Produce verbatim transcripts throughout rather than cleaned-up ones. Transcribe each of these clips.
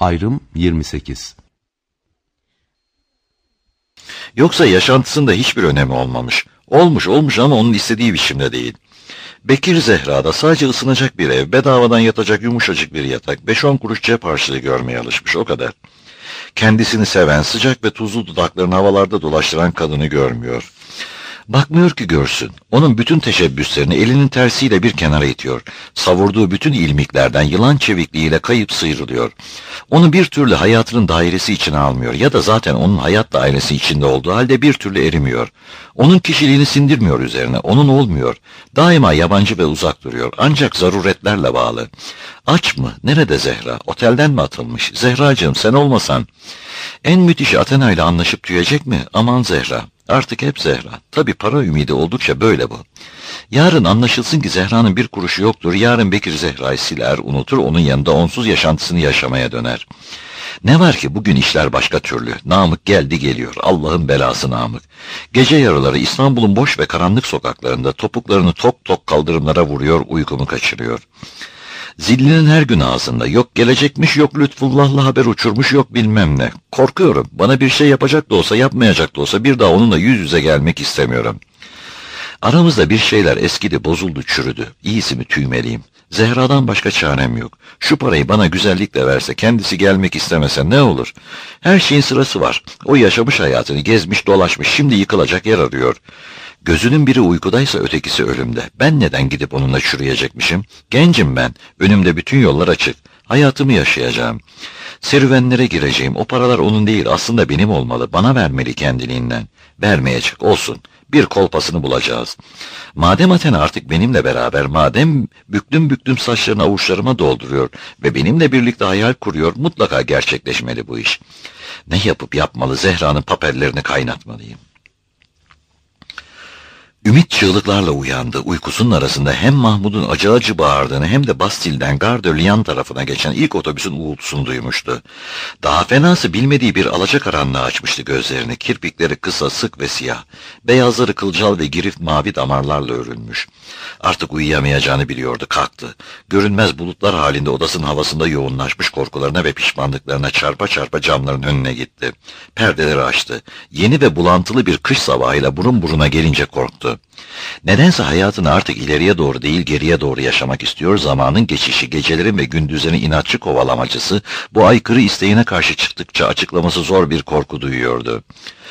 Ayrım yirmi sekiz. Yoksa yaşantısında hiçbir önemi olmamış. Olmuş olmuş ama onun istediği biçimde değil. Bekir Zehra'da sadece ısınacak bir ev, bedavadan yatacak yumuşacık bir yatak, beş on kuruş cep harçlığı görmeye alışmış, o kadar. Kendisini seven, sıcak ve tuzlu dudaklarını havalarda dolaştıran kadını görmüyor. Bakmıyor ki görsün. Onun bütün teşebbüslerini elinin tersiyle bir kenara itiyor. Savurduğu bütün ilmiklerden yılan çevikliğiyle kayıp sıyrılıyor. Onu bir türlü hayatının dairesi içine almıyor ya da zaten onun hayat dairesi içinde olduğu halde bir türlü erimiyor. Onun kişiliğini sindirmiyor üzerine, onun olmuyor. Daima yabancı ve uzak duruyor, ancak zaruretlerle bağlı. Aç mı? Nerede Zehra? Otelden mi atılmış? Zehracığım, sen olmasan. En müthişi Athena ile anlaşıp tüyecek mi? Aman Zehra. Artık hep Zehra. Tabii para ümidi oldukça böyle bu. Yarın anlaşılsın ki Zehra'nın bir kuruşu yoktur. Yarın Bekir Zehra'yı siler, unutur, onun yanında onsuz yaşantısını yaşamaya döner. Ne var ki bugün işler başka türlü. Namık geldi geliyor. Allah'ın belası Namık. Gece yarıları İstanbul'un boş ve karanlık sokaklarında topuklarını tok tok kaldırımlara vuruyor, uykumu kaçırıyor. Zillinin her gün ağzında, yok gelecekmiş, yok Lütfullah'la haber uçurmuş, yok bilmem ne. Korkuyorum, bana bir şey yapacak da olsa, yapmayacak da olsa bir daha onunla yüz yüze gelmek istemiyorum. Aramızda bir şeyler eskidi, bozuldu, çürüdü. İyisi mi tüymeliyim? Zehra'dan başka çarem yok. Şu parayı bana güzellikle verse, kendisi gelmek istemese ne olur? Her şeyin sırası var. O yaşamış hayatını, gezmiş dolaşmış, şimdi yıkılacak yer arıyor. Gözünün biri uykudaysa ötekisi ölümde. Ben neden gidip onunla çürüyecekmişim? Gencim ben. Önümde bütün yollar açık. Hayatımı yaşayacağım. Serüvenlere gireceğim. O paralar onun değil, aslında benim olmalı. Bana vermeli kendiliğinden. Vermeyecek, olsun. Bir kolpasını bulacağız. Madem Athena artık benimle beraber, madem büklüm büklüm saçlarını avuçlarıma dolduruyor ve benimle birlikte hayal kuruyor, mutlaka gerçekleşmeli bu iş. Ne yapıp yapmalı? Zehra'nın papellerini kaynatmalıyım. Ümit çığlıklarla uyandı. Uykusunun arasında hem Mahmud'un acı acı bağırdığını hem de Bastil'den Gare de Lyon tarafına geçen ilk otobüsün uğultusunu duymuştu. Daha fenası bilmediği bir alacakaranlığa açmıştı gözlerini. Kirpikleri kısa, sık ve siyah. Beyazları kılcal ve girif mavi damarlarla örülmüş. Artık uyuyamayacağını biliyordu, kalktı. Görünmez bulutlar halinde odasının havasında yoğunlaşmış korkularına ve pişmanlıklarına çarpa çarpa camların önüne gitti. Perdeleri açtı. Yeni ve bulantılı bir kış sabahıyla burun buruna gelince korktu. Nedense hayatını artık ileriye doğru değil geriye doğru yaşamak istiyor, zamanın geçişi, gecelerin ve gündüzlerin inatçı kovalamacısı, bu aykırı isteğine karşı çıktıkça açıklaması zor bir korku duyuyordu.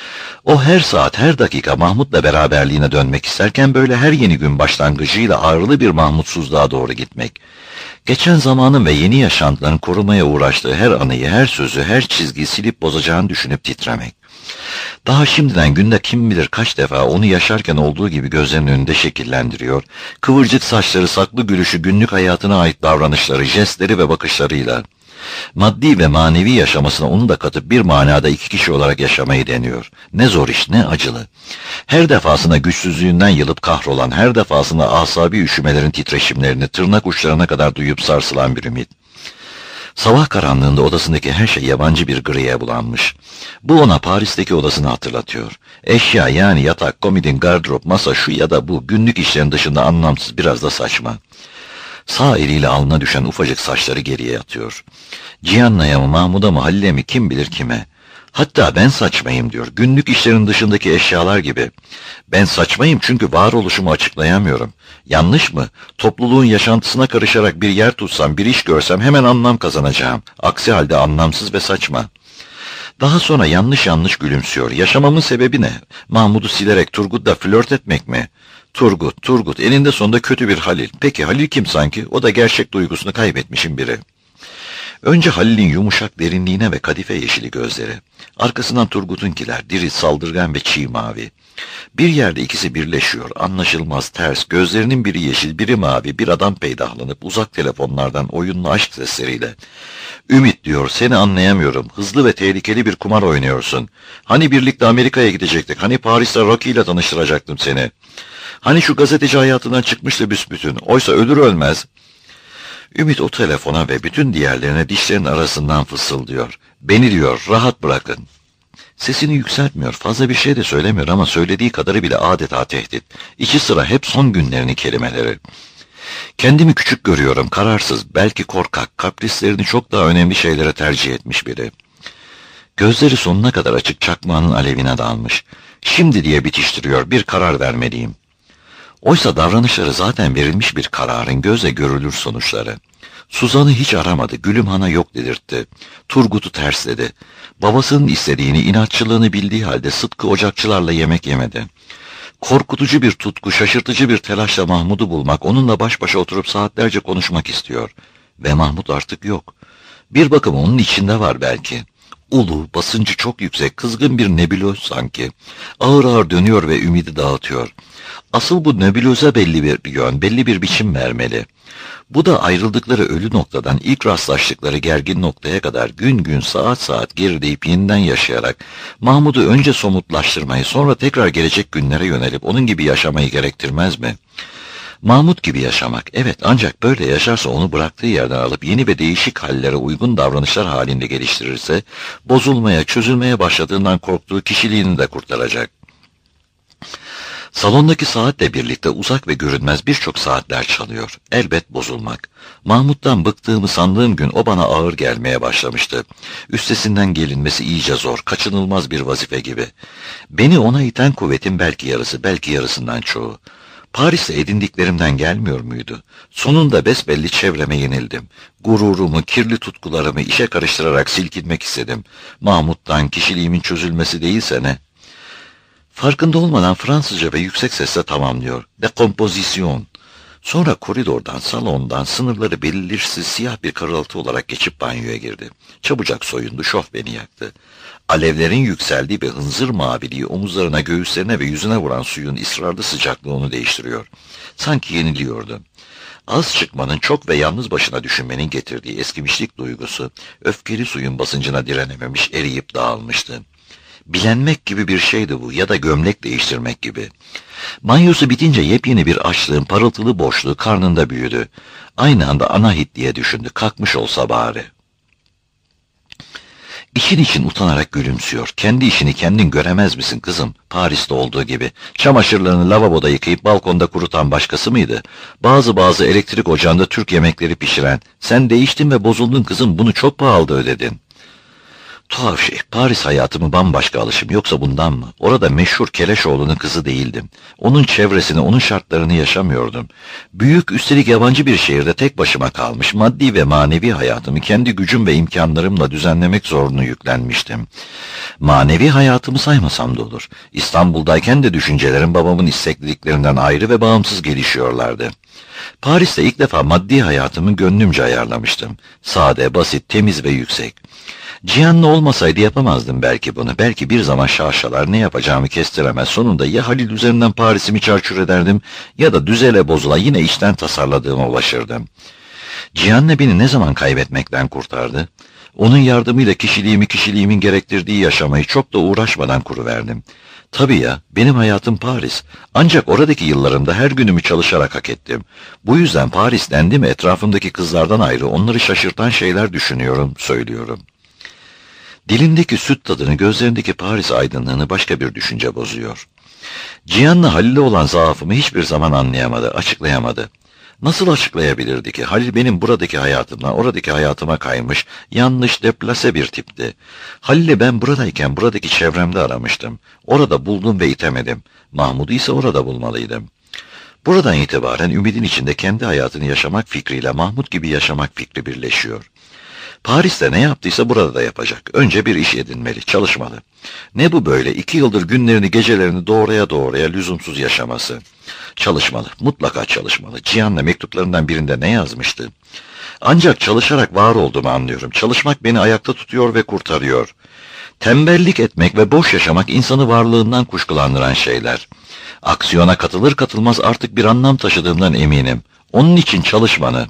O her saat, her dakika Mahmut'la beraberliğine dönmek isterken böyle her yeni gün başlangıcıyla ağrılı bir mahmutsuzluğa doğru gitmek. Geçen zamanın ve yeni yaşantıların korumaya uğraştığı her anıyı, her sözü, her çizgiyi silip bozacağını düşünüp titremek. Daha şimdiden günde kim bilir kaç defa onu yaşarken olduğu gibi gözlerinin önünde şekillendiriyor, kıvırcık saçları, saklı gülüşü, günlük hayatına ait davranışları, jestleri ve bakışlarıyla maddi ve manevi yaşamasına onu da katıp bir manada iki kişi olarak yaşamayı deniyor. Ne zor iş, ne acılı. Her defasında güçsüzlüğünden yılıp kahrolan, her defasında asabi üşümelerin titreşimlerini tırnak uçlarına kadar duyup sarsılan bir ümit. Sabah karanlığında odasındaki her şey yabancı bir griye bulanmış. Bu ona Paris'teki odasını hatırlatıyor. Eşya, yani yatak, komodin, gardırop, masa, şu ya da bu günlük işlerin dışında anlamsız, biraz da saçma. Sağ eliyle alnına düşen ufacık saçları geriye yatıyor. Cihanna'ya mı, Mahmud'a mı, Halil'e mi, kim bilir kime. Hatta ben saçmayım diyor, günlük işlerin dışındaki eşyalar gibi. Ben saçmayım çünkü varoluşumu açıklayamıyorum. Yanlış mı? Topluluğun yaşantısına karışarak bir yer tutsam, bir iş görsem hemen anlam kazanacağım. Aksi halde anlamsız ve saçma. Daha sonra yanlış yanlış gülümsüyor. Yaşamamın sebebi ne? Mahmud'u silerek Turgut'la flört etmek mi? Turgut, Turgut, eninde sonunda kötü bir Halil. Peki Halil kim sanki? O da gerçek duygusunu kaybetmişin biri. Önce Halil'in yumuşak derinliğine ve kadife yeşili gözleri. Arkasından Turgut'unkiler, diri, saldırgan ve çiğ mavi. Bir yerde ikisi birleşiyor, anlaşılmaz, ters, gözlerinin biri yeşil, biri mavi, bir adam peydahlanıp uzak telefonlardan oyunlu aşk sesleriyle. Ümit diyor, seni anlayamıyorum, hızlı ve tehlikeli bir kumar oynuyorsun. Hani birlikte Amerika'ya gidecektik, hani Paris'te Rocky ile tanıştıracaktım seni. Hani şu gazeteci hayatından çıkmıştı büsbütün, oysa ölür ölmez. Ümit o telefona ve bütün diğerlerine dişlerin arasından fısıldıyor. Beni diyor, rahat bırakın. Sesini yükseltmiyor, fazla bir şey de söylemiyor ama söylediği kadarı bile adeta tehdit. İki sıra hep son günlerinin kelimeleri. Kendimi küçük görüyorum, kararsız, belki korkak, kaprislerini çok daha önemli şeylere tercih etmiş biri. Gözleri sonuna kadar açık çakmağının alevine dalmış. Şimdi diye bitiştiriyor, bir karar vermeliyim. Oysa davranışları zaten verilmiş bir kararın gözle görülür sonuçları. Suzan'ı hiç aramadı, Gülümhan'a yok dedirtti. Turgut'u tersledi. Babasının istediğini, inatçılığını bildiği halde Sıtkı ocakçılarla yemek yemedi. Korkutucu bir tutku, şaşırtıcı bir telaşla Mahmud'u bulmak, onunla baş başa oturup saatlerce konuşmak istiyor. Ve Mahmud artık yok. Bir bakıma onun içinde var belki. Ulu, basıncı çok yüksek, kızgın bir nebulöz sanki. Ağır ağır dönüyor ve ümidi dağıtıyor. Asıl bu nebulöze belli bir yön, belli bir biçim vermeli. Bu da ayrıldıkları ölü noktadan ilk rastlaştıkları gergin noktaya kadar gün gün saat saat gerideyip yeniden yaşayarak Mahmud'u önce somutlaştırmayı, sonra tekrar gelecek günlere yönelip onun gibi yaşamayı gerektirmez mi? Mahmud gibi yaşamak, evet, ancak böyle yaşarsa onu bıraktığı yerden alıp yeni ve değişik hallere uygun davranışlar halinde geliştirirse, bozulmaya, çözülmeye başladığından korktuğu kişiliğini de kurtaracak. Salondaki saatle birlikte uzak ve görünmez birçok saatler çalıyor. Elbet bozulmak. Mahmut'tan bıktığımı sandığım gün o bana ağır gelmeye başlamıştı. Üstesinden gelinmesi iyice zor, kaçınılmaz bir vazife gibi. Beni ona iten kuvvetin belki yarısı, belki yarısından çoğu. Paris'te edindiklerimden gelmiyor muydu? Sonunda besbelli çevreme yenildim. Gururumu, kirli tutkularımı işe karıştırarak silkinmek istedim. Mahmut'tan kişiliğimin çözülmesi değilse ne? Farkında olmadan Fransızca ve yüksek sesle tamamlıyor. Dekompozisyon. Sonra koridordan, salondan, sınırları belirsiz siyah bir karaltı olarak geçip banyoya girdi. Çabucak soyundu, şof beni yaktı. Alevlerin yükseldiği ve hınzır maviliği omuzlarına, göğüslerine ve yüzüne vuran suyun ısrarlı sıcaklığı onu değiştiriyor. Sanki yeniliyordu. Az çıkmanın, çok ve yalnız başına düşünmenin getirdiği eskimişlik duygusu, öfkeli suyun basıncına direnememiş, eriyip dağılmıştı. Bilenmek gibi bir şeydi bu, ya da gömlek değiştirmek gibi. Banyosu bitince yepyeni bir açlığın parıltılı boşluğu karnında büyüdü. Aynı anda Anahit diye düşündü, kalkmış olsa bari. İçin için utanarak gülümsüyor. Kendi işini kendin göremez misin kızım? Paris'te olduğu gibi. Çamaşırlarını lavaboda yıkayıp balkonda kurutan başkası mıydı? Bazı bazı elektrik ocağında Türk yemekleri pişiren. Sen değiştin ve bozuldun kızım, bunu çok pahalı ödedin. Tuhaf şey, Paris hayatımı bambaşka alışım, yoksa bundan mı? Orada meşhur Keleşoğlu'nun kızı değildim. Onun çevresini, onun şartlarını yaşamıyordum. Büyük, üstelik yabancı bir şehirde tek başıma kalmış, maddi ve manevi hayatımı kendi gücüm ve imkanlarımla düzenlemek zorunlu yüklenmiştim. Manevi hayatımı saymasam da olur. İstanbul'dayken de düşüncelerim babamın istekliliklerinden ayrı ve bağımsız gelişiyorlardı. Paris'te ilk defa maddi hayatımı gönlümce ayarlamıştım. Sade, basit, temiz ve yüksek. Cihan'la olmasaydı yapamazdım belki bunu. Belki bir zaman şaşalar ne yapacağımı kestiremez. Sonunda ya Halil üzerinden Paris'imi çarçur ederdim ya da düzele bozula yine içten tasarladığıma ulaşırdım. Cihan'la beni ne zaman kaybetmekten kurtardı? Onun yardımıyla kişiliğimi, kişiliğimin gerektirdiği yaşamayı çok da uğraşmadan kuruverdim. Tabii ya, benim hayatım Paris. Ancak oradaki yıllarımda her günümü çalışarak hak ettim. Bu yüzden Paris dendi mi etrafımdaki kızlardan ayrı onları şaşırtan şeyler düşünüyorum, söylüyorum. Dilindeki süt tadını, gözlerindeki Paris aydınlığını başka bir düşünce bozuyor. Cihan'la Halil'e olan zaafımı hiçbir zaman anlayamadı, açıklayamadı. Nasıl açıklayabilirdi ki? Halil benim buradaki hayatımdan oradaki hayatıma kaymış, yanlış, deplase bir tipti. Halil'i ben buradayken buradaki çevremde aramıştım. Orada buldum ve itemedim. Mahmud'u ise orada bulmalıydım. Buradan itibaren ümidin içinde kendi hayatını yaşamak fikriyle Mahmud gibi yaşamak fikri birleşiyor. Paris'te ne yaptıysa burada da yapacak. Önce bir iş edinmeli, çalışmalı. Ne bu böyle? İki yıldır günlerini, gecelerini doğraya doğraya lüzumsuz yaşaması. Çalışmalı, mutlaka çalışmalı. Cihan'la mektuplarından birinde ne yazmıştı? Ancak çalışarak var olduğumu anlıyorum. Çalışmak beni ayakta tutuyor ve kurtarıyor. Tembellik etmek ve boş yaşamak insanı varlığından kuşkulandıran şeyler. Aksiyona katılır katılmaz artık bir anlam taşıdığımdan eminim. Onun için çalışmanı.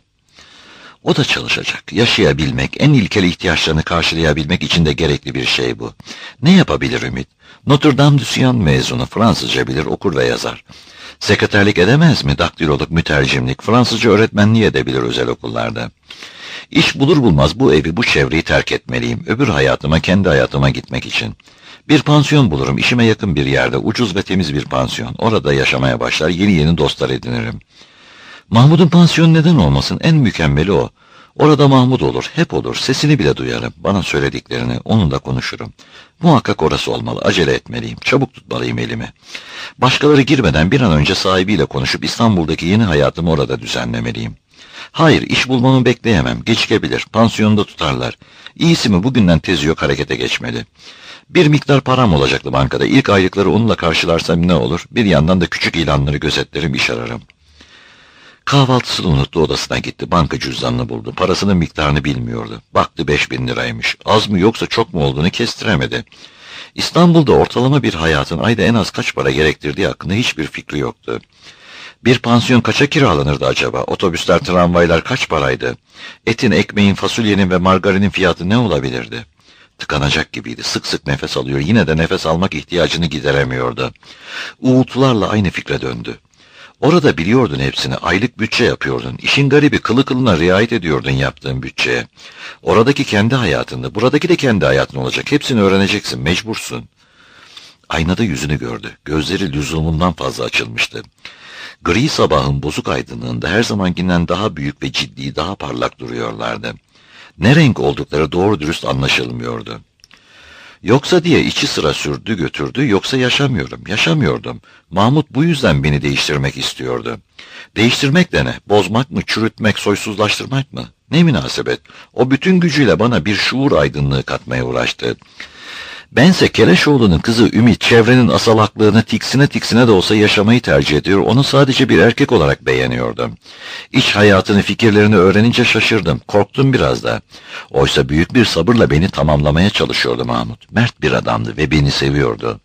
O da çalışacak. Yaşayabilmek, en ilkel ihtiyaçlarını karşılayabilmek için de gerekli bir şey bu. Ne yapabilir Ümit? Notre Dame du Sion mezunu, Fransızca bilir, okur ve yazar. Sekreterlik edemez mi? Daktiloluk, mütercimlik, Fransızca öğretmenliği edebilir özel okullarda. İş bulur bulmaz bu evi, bu çevreyi terk etmeliyim. Öbür hayatıma, kendi hayatıma gitmek için. Bir pansiyon bulurum, işime yakın bir yerde, ucuz ve temiz bir pansiyon. Orada yaşamaya başlar, yeni yeni dostlar edinirim. Mahmud'un pansiyonu neden olmasın? En mükemmeli o. Orada Mahmud olur, hep olur. Sesini bile duyarım. Bana söylediklerini, onunla konuşurum. Muhakkak orası olmalı. Acele etmeliyim. Çabuk tutmalıyım elimi. Başkaları girmeden bir an önce sahibiyle konuşup İstanbul'daki yeni hayatımı orada düzenlemeliyim. Hayır, iş bulmamı bekleyemem. Gecikebilir. Pansiyonda tutarlar. İyisi mi bugünden tezi yok harekete geçmeli. Bir miktar param olacaktı bankada. İlk aylıkları onunla karşılarsam ne olur? Bir yandan da küçük ilanları gözetlerim, iş ararım. Kahvaltısını unuttu, odasına gitti. Banka cüzdanını buldu. Parasının miktarını bilmiyordu. Baktı beş bin liraymış. Az mı yoksa çok mu olduğunu kestiremedi. İstanbul'da ortalama bir hayatın ayda en az kaç para gerektirdiği hakkında hiçbir fikri yoktu. Bir pansiyon kaça kiralanırdı acaba? Otobüsler, tramvaylar kaç paraydı? Etin, ekmeğin, fasulyenin ve margarinin fiyatı ne olabilirdi? Tıkanacak gibiydi. Sık sık nefes alıyor. Yine de nefes almak ihtiyacını gideremiyordu. Uğultularla aynı fikre döndü. Orada biliyordun hepsini. Aylık bütçe yapıyordun. İşin garibi kılı kılına riayet ediyordun yaptığın bütçeye. Oradaki kendi hayatında, buradaki de kendi hayatın olacak. Hepsini öğreneceksin. Mecbursun. Aynada yüzünü gördü. Gözleri lüzumundan fazla açılmıştı. Gri sabahın bozuk aydınlığında her zamankinden daha büyük ve ciddi, daha parlak duruyorlardı. Ne renk oldukları doğru dürüst anlaşılmıyordu. Yoksa diye içi sıra sürdü götürdü, yoksa yaşamıyorum, yaşamıyordum. Mahmud bu yüzden beni değiştirmek istiyordu. Değiştirmek de ne? Bozmak mı, çürütmek, soysuzlaştırmak mı? Ne münasebet? O bütün gücüyle bana bir şuur aydınlığı katmaya uğraştı. Bense Keleşoğlu'nun kızı Ümit, çevrenin asalaklığını tiksine tiksine de olsa yaşamayı tercih ediyor, onu sadece bir erkek olarak beğeniyordum. İç hayatını, fikirlerini öğrenince şaşırdım, korktum biraz da. Oysa büyük bir sabırla beni tamamlamaya çalışıyordu Mahmut. Mert bir adamdı ve beni seviyordu.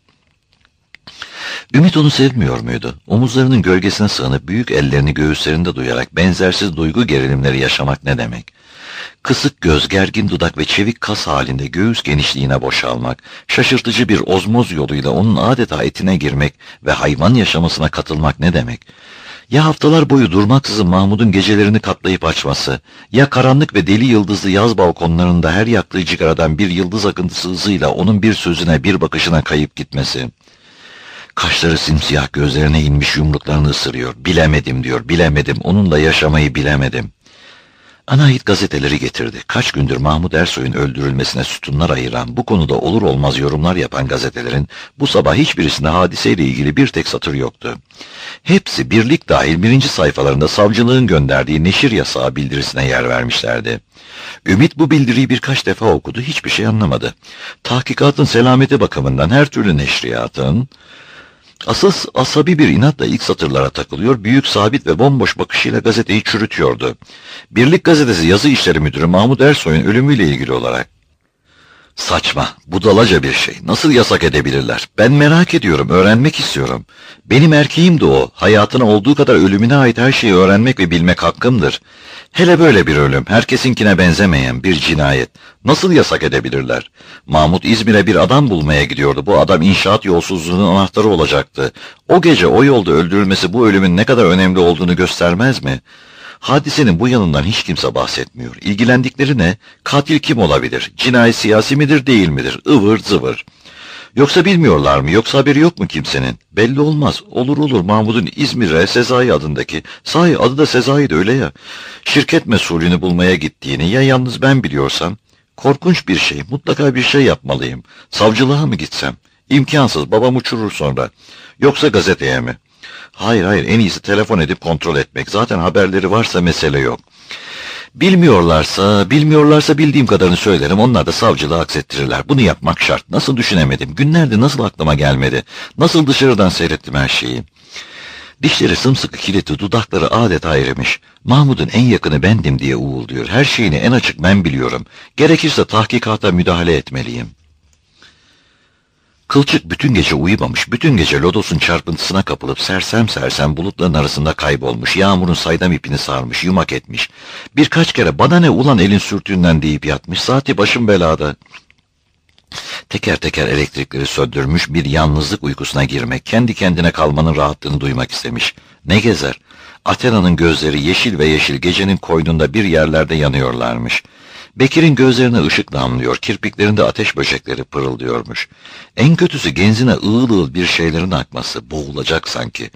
Ümit onu sevmiyor muydu? Omuzlarının gölgesine sığınıp büyük ellerini göğüslerinde duyarak benzersiz duygu gerilimleri yaşamak ne demek? Kısık göz, gergin dudak ve çevik kas halinde göğüs genişliğine boşalmak, şaşırtıcı bir ozmoz yoluyla onun adeta etine girmek ve hayvan yaşamasına katılmak ne demek? Ya haftalar boyu durmaksızın Mahmud'un gecelerini katlayıp açması, ya karanlık ve deli yıldızlı yaz balkonlarında her yaktığı cigaradan bir yıldız akıntısı hızıyla onun bir sözüne, bir bakışına kayıp gitmesi. Kaşları simsiyah, gözlerine inmiş, yumruklarını ısırıyor. Bilemedim diyor, bilemedim, onunla yaşamayı bilemedim. Anahit gazeteleri getirdi. Kaç gündür Mahmud Ersoy'un öldürülmesine sütunlar ayıran, bu konuda olur olmaz yorumlar yapan gazetelerin bu sabah hiçbirisinde hadiseyle ilgili bir tek satır yoktu. Hepsi birlik dahil birinci sayfalarında savcılığın gönderdiği neşir yasağı bildirisine yer vermişlerdi. Ümit bu bildiriyi birkaç defa okudu, hiçbir şey anlamadı. Tahkikatın selameti bakımından her türlü neşriyatın, asas asabi bir inatla ilk satırlara takılıyor, büyük, sabit ve bomboş bakışıyla gazeteyi çürütüyordu. Birlik Gazetesi yazı işleri müdürü Mahmud Ersoy'un ölümüyle ilgili olarak. Saçma, budalaca bir şey. Nasıl yasak edebilirler? Ben merak ediyorum, öğrenmek istiyorum. Benim erkeğim de o. Hayatına olduğu kadar ölümüne ait her şeyi öğrenmek ve bilmek hakkımdır. Hele böyle bir ölüm, herkesinkine benzemeyen bir cinayet. Nasıl yasak edebilirler? Mahmut İzmir'e bir adam bulmaya gidiyordu. Bu adam inşaat yolsuzluğunun anahtarı olacaktı. O gece o yolda öldürülmesi bu ölümün ne kadar önemli olduğunu göstermez mi? Hadisenin bu yanından hiç kimse bahsetmiyor. İlgilendikleri ne? Katil kim olabilir? Cinayet siyasi midir, değil midir? Ivır zıvır. Yoksa bilmiyorlar mı? Yoksa haberi yok mu kimsenin? Belli olmaz. Olur olur Mahmud'un İzmir'e Sezai adındaki, sahi adı da Sezai de öyle ya, şirket mesulünü bulmaya gittiğini ya yalnız ben biliyorsam, korkunç bir şey, mutlaka bir şey yapmalıyım. Savcılığa mı gitsem? İmkansız, babam uçurur sonra. Yoksa gazeteye mi? Hayır hayır, en iyisi telefon edip kontrol etmek. Zaten haberleri varsa mesele yok. Bilmiyorlarsa, bilmiyorlarsa bildiğim kadarını söylerim. Onlar da savcılığa aksettirirler. Bunu yapmak şart. Nasıl düşünemedim? Günlerdir nasıl aklıma gelmedi? Nasıl dışarıdan seyrettim her şeyi? Dişleri sımsıkı kilitli, dudakları adeta erimiş. Mahmud'un en yakını bendim diye uğulduyor. Her şeyini en açık ben biliyorum. Gerekirse tahkikata müdahale etmeliyim. Kılçık bütün gece uyumamış, bütün gece lodosun çarpıntısına kapılıp sersem sersem bulutların arasında kaybolmuş, yağmurun saydam ipini sarmış, yumak etmiş. Birkaç kere bana ne ulan elin sürtüğünden deyip yatmış, saati başım belada. Teker teker elektrikleri söndürmüş, bir yalnızlık uykusuna girmek, kendi kendine kalmanın rahatlığını duymak istemiş. Ne gezer? Athena'nın gözleri yeşil ve yeşil gecenin koynunda bir yerlerde yanıyorlarmış. Bekir'in gözlerine ışık damlıyor, kirpiklerinde ateş böcekleri pırıldıyormuş. En kötüsü genzine ığıl ığıl bir şeylerin akması, boğulacak sanki.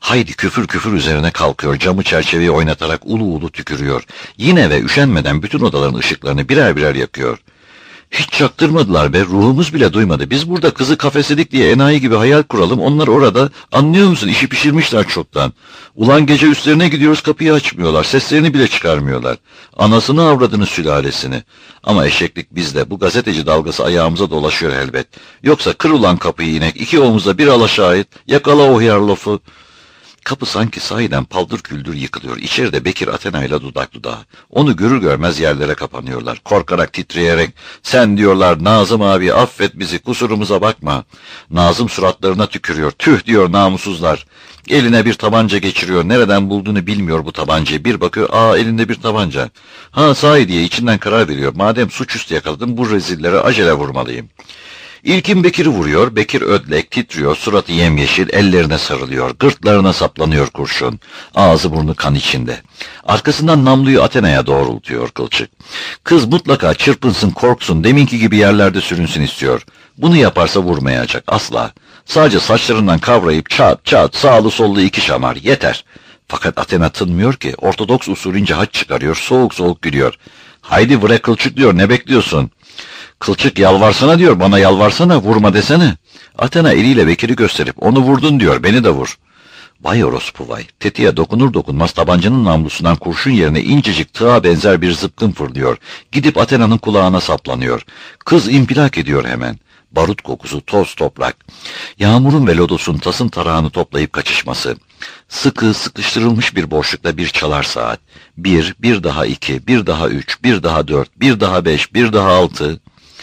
Haydi küfür küfür üzerine kalkıyor, camı çerçeveyi oynatarak ulu ulu tükürüyor. Yine ve üşenmeden bütün odaların ışıklarını birer birer yakıyor. Hiç çaktırmadılar be, ruhumuz bile duymadı. Biz burada kızı kafesledik diye enayi gibi hayal kuralım. Onlar orada, anlıyor musun, işi pişirmişler çoktan. Ulan gece üstlerine gidiyoruz, kapıyı açmıyorlar, seslerini bile çıkarmıyorlar. Anasını avradını sülalesini. Ama eşeklik bizde, bu gazeteci dalgası ayağımıza dolaşıyor elbet. Yoksa kır ulan kapıyı inek, iki omuzda bir alaşağı et, yakala o hıyarlofu. Kapı sanki sahiden paldır küldür yıkılıyor. İçeride Bekir Athena ile dudak dudağa. Onu görür görmez yerlere kapanıyorlar. Korkarak, titreyerek, sen diyorlar Nazım abi affet bizi, kusurumuza bakma. Nazım suratlarına tükürüyor. Tüh diyor namussuzlar. Eline bir tabanca geçiriyor. Nereden bulduğunu bilmiyor bu tabancayı. Bir bakıyor, aa elinde bir tabanca. Ha sahi diye içinden karar veriyor. Madem suçüstü yakaladım, bu rezillere acele vurmalıyım. İlkin Bekir'i vuruyor, Bekir ödlek, titriyor, suratı yemyeşil, ellerine sarılıyor, gırtlarına saplanıyor kurşun, ağzı burnu kan içinde. Arkasından namluyu Athena'ya doğrultuyor Kılçık. Kız mutlaka çırpınsın, korksun, deminki gibi yerlerde sürünsün istiyor. Bunu yaparsa vurmayacak, asla. Sadece saçlarından kavrayıp çat çat sağlı sollu iki şamar, yeter. Fakat Athena tınmıyor ki, Ortodoks usulünce haç çıkarıyor, soğuk soğuk gülüyor. Haydi vure Kılçık diyor, ne bekliyorsun? Kılçık yalvarsana diyor, bana yalvarsana, vurma desene. Athena eliyle Bekir'i gösterip, onu vurdun diyor, beni de vur. Vay orospu vay, tetiğe dokunur dokunmaz tabancanın namlusundan kurşun yerine incecik tığa benzer bir zıpkın fırlıyor. Gidip Athena'nın kulağına saplanıyor. Kız impilak ediyor hemen. Barut kokusu, toz toprak. Yağmurun ve lodosun tasın tarağını toplayıp kaçışması. Sıkı, sıkıştırılmış bir boşlukta bir çalar saat. Bir, bir daha iki, bir daha üç, bir daha dört, bir daha beş, bir daha altı...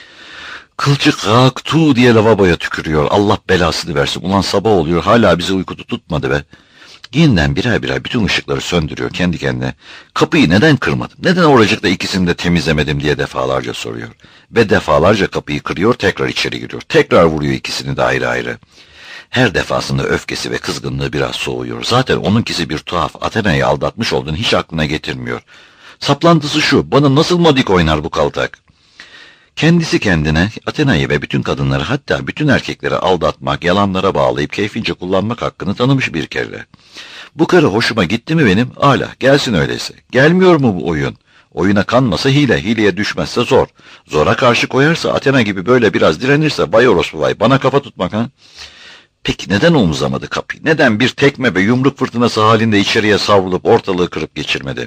Kılçık gak tu diye lavaboya tükürüyor. Allah belasını versin. Ulan sabah oluyor, hala bizi uyku tutmadı be. Yeniden birer birer bütün ışıkları söndürüyor kendi kendine. Kapıyı neden kırmadım? Neden oracıkta ikisini de temizlemedim diye defalarca soruyor. Ve defalarca kapıyı kırıyor, tekrar içeri giriyor. Tekrar vuruyor ikisini de ayrı ayrı. Her defasında öfkesi ve kızgınlığı biraz soğuyor. Zaten onunkisi bir tuhaf. Athena'yı aldatmış olduğunu hiç aklına getirmiyor. Saplantısı şu, bana nasıl modik oynar bu kaltak? Kendisi kendine Athena'yı ve bütün kadınları, hatta bütün erkekleri aldatmak, yalanlara bağlayıp keyfince kullanmak hakkını tanımış bir kere. Bu karı hoşuma gitti mi benim? Âlâ, gelsin öyleyse. Gelmiyor mu bu oyun? Oyuna kanmasa hile, hileye düşmezse zor. Zora karşı koyarsa, Athena gibi böyle biraz direnirse, vay orospu vay, bana kafa tutmak ha? Peki neden omuzlamadı kapıyı? Neden bir tekme ve yumruk fırtınası halinde içeriye savrulup ortalığı kırıp geçirmedi?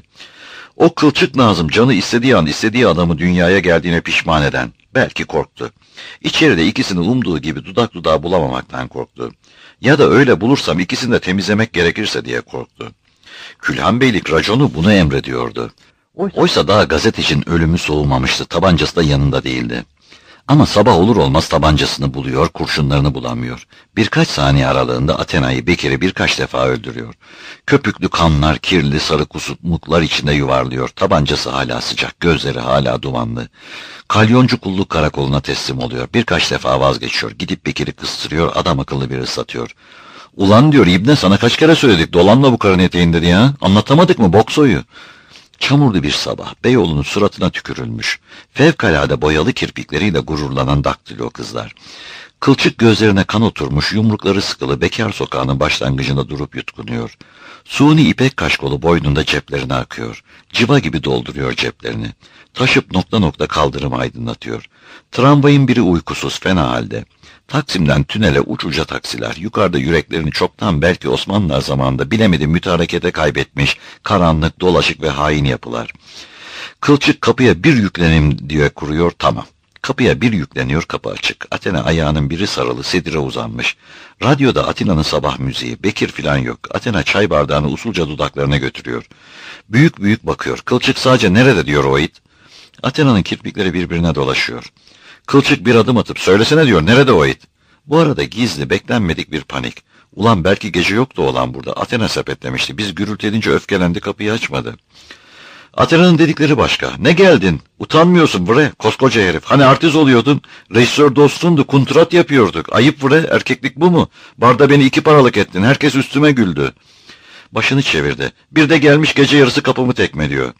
O Kılçık Nazım canı istediği an istediği adamı dünyaya geldiğine pişman eden. Belki korktu. İçeride ikisini umduğu gibi dudak dudağa bulamamaktan korktu. Ya da öyle bulursam ikisini de temizlemek gerekirse diye korktu. Külhan Beylik raconu bunu emrediyordu. Oysa daha gazetecinin ölümü soğumamıştı, tabancası da yanında değildi. Ama sabah olur olmaz tabancasını buluyor, kurşunlarını bulamıyor. Birkaç saniye aralığında Athena'yı, Bekir'i birkaç defa öldürüyor. Köpüklü kanlar, kirli sarı kusmuklar içinde yuvarlıyor. Tabancası hala sıcak, gözleri hala dumanlı. Kalyoncu kulluk karakoluna teslim oluyor. Birkaç defa vazgeçiyor. Gidip Bekir'i kıstırıyor, adam akıllı bir ıslatıyor. Ulan diyor İbne, sana kaç kere söyledik, dolanma bu karın eteğinde diye ha? Anlatamadık mı boksoyu? Çamurlu bir sabah, Beyoğlu'nun suratına tükürülmüş. Fevkalade boyalı kirpikleriyle gururlanan daktilo kızlar. Kılçık gözlerine kan oturmuş, yumrukları sıkılı Bekar Sokağı'nın başlangıcında durup yutkunuyor. Suni ipek kaşkolu boynunda ceplerine akıyor. Civa gibi dolduruyor ceplerini. Taşıp nokta nokta kaldırımı aydınlatıyor. Tramvayın biri uykusuz, fena halde. Taksim'den tünele uç uca taksiler, yukarıda yüreklerini çoktan belki Osmanlılar zamanında bilemedi mütarekete kaybetmiş, karanlık, dolaşık ve hain yapılar. Kılçık kapıya bir yüklenim diye kuruyor, tamam. Kapıya bir yükleniyor, kapı açık. Athena ayağının biri sarılı, sedire uzanmış. Radyoda Atina'nın sabah müziği, Bekir filan yok. Athena çay bardağını usulca dudaklarına götürüyor. Büyük büyük bakıyor. Kılçık sadece nerede diyor o it. Athena'nın kirpikleri birbirine dolaşıyor. Kılçık bir adım atıp, söylesene diyor, nerede o it? Bu arada gizli, beklenmedik bir panik. Ulan belki gece yoktu olan burada. Athena sepetlemişti. Biz gürültü edince öfkelendi, kapıyı açmadı. Athena'nın dedikleri başka. Ne geldin? Utanmıyorsun bre, koskoca herif. Hani artist oluyordun, rejisör dostundu, kontrat yapıyorduk. Ayıp bre, erkeklik bu mu? Barda beni iki paralık ettin, herkes üstüme güldü. Başını çevirdi. Bir de gelmiş gece yarısı kapımı tekmeliyor.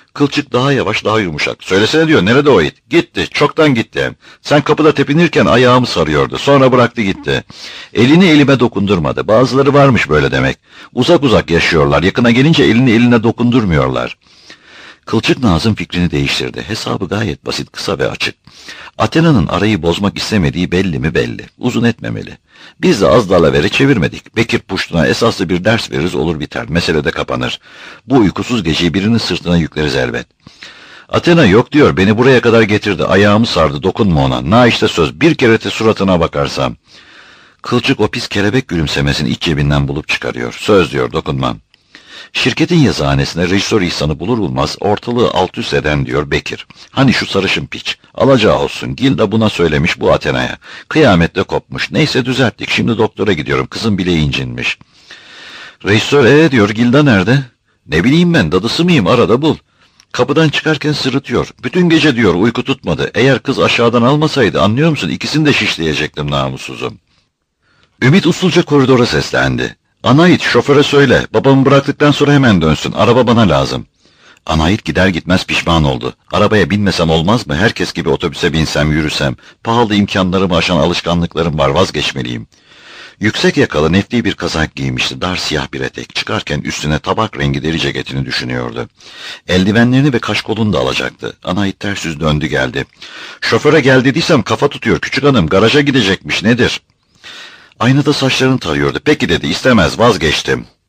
Kılçık daha yavaş, daha yumuşak. Söylesene diyor, nerede o it? Gitti, çoktan gitti. Sen kapıda tepinirken ayağımı sarıyordu. Sonra bıraktı gitti. Elini elime dokundurmadı. Bazıları varmış böyle demek. Uzak uzak yaşıyorlar. Yakına gelince elini eline dokundurmuyorlar. Kılçık Nazım fikrini değiştirdi. Hesabı gayet basit, kısa ve açık. Athena'nın arayı bozmak istemediği belli mi belli. Uzun etmemeli. Biz de az dalavere çevirmedik. Bekir Puştun'a esaslı bir ders veririz, olur biter. Mesele de kapanır. Bu uykusuz geceyi birinin sırtına yükleriz elbet. Athena yok diyor, beni buraya kadar getirdi. Ayağımı sardı, dokunma ona. Na işte söz, bir kere de suratına bakarsam. Kılçık o pis kelebek gülümsemesini iç cebinden bulup çıkarıyor. Söz diyor, dokunmam. Şirketin yazıhanesine rejisör İhsan'ı bulur bulmaz ortalığı alt üst eden diyor Bekir. Hani şu sarışın piç. Alacağı olsun. Gilda buna söylemiş, bu Athena'ya. Kıyamette kopmuş. Neyse düzelttik. Şimdi doktora gidiyorum. Kızın bile incinmiş. Rejisör ee diyor, Gilda nerede? Ne bileyim ben, dadısı mıyım, arada bul. Kapıdan çıkarken sırıtıyor. Bütün gece diyor uyku tutmadı. Eğer kız aşağıdan almasaydı, anlıyor musun, ikisini de şişleyecektim namussuzum. Ümit usulca koridora seslendi. Anait, şoföre söyle, babamı bıraktıktan sonra hemen dönsün, araba bana lazım. Anait gider gitmez pişman oldu. Arabaya binmesem olmaz mı? Herkes gibi otobüse binsem, yürüsem. Pahalı imkanlarımı aşan alışkanlıklarım var, vazgeçmeliyim. Yüksek yakalı nefli bir kazak giymişti, dar siyah bir etek. Çıkarken üstüne tabak rengi deri ceketini düşünüyordu. Eldivenlerini ve kaşkolunu da alacaktı. Anait ters yüz döndü geldi. Şoföre gel dediysem kafa tutuyor küçük hanım, garaja gidecekmiş, nedir? Aynada saçlarını tarıyordu. Peki dedi, istemez, vazgeçtim.